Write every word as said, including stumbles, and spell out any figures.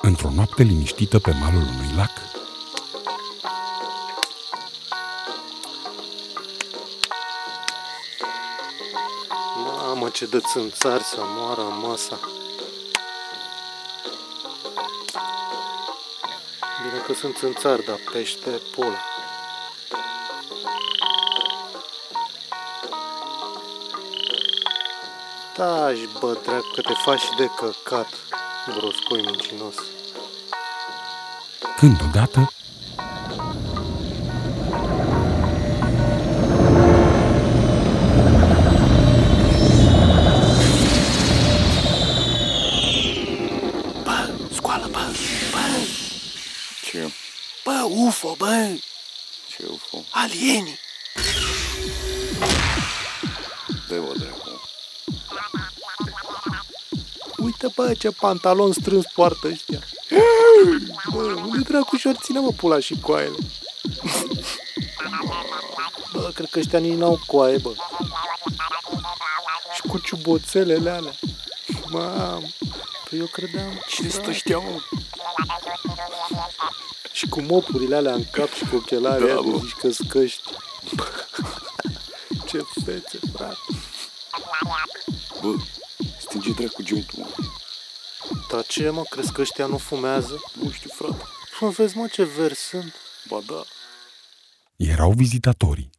Într-o noapte liniștită pe malul unui lac, Mamă, ce de țânțari să moară masa. Bine că sunt țânțari, dar pește pula. Taci, bă, dracu, că te faci și de căcat, broscoi mincinos. când odată Bă, scoală, bă, bă, Ce? bă, U F O, bă, Ce U F O? alieni. Dă-o, dracu. Uite, bă, ce pantalon strâns poartă ăștia. Bă, unde dracu și-or ține, mă, pula și coaiele? Bă, cred că ăștia nici n-au coaie, bă. Și cu ciuboțelele alea. Mamă, păi eu credeam... Cine sunt ăștia, mă? Și cu mopurile alea în cap și cu ochelarii Da, alea, bă. zici că-s căști. Ce fețe, frate. Bă, stinge dracu jointul, mă. Dar ce, mă, crezi că ăștia nu fumează? Nu știu, frate. Mă, vezi, mă, ce verzi sunt. Ba da. erau vizitatorii.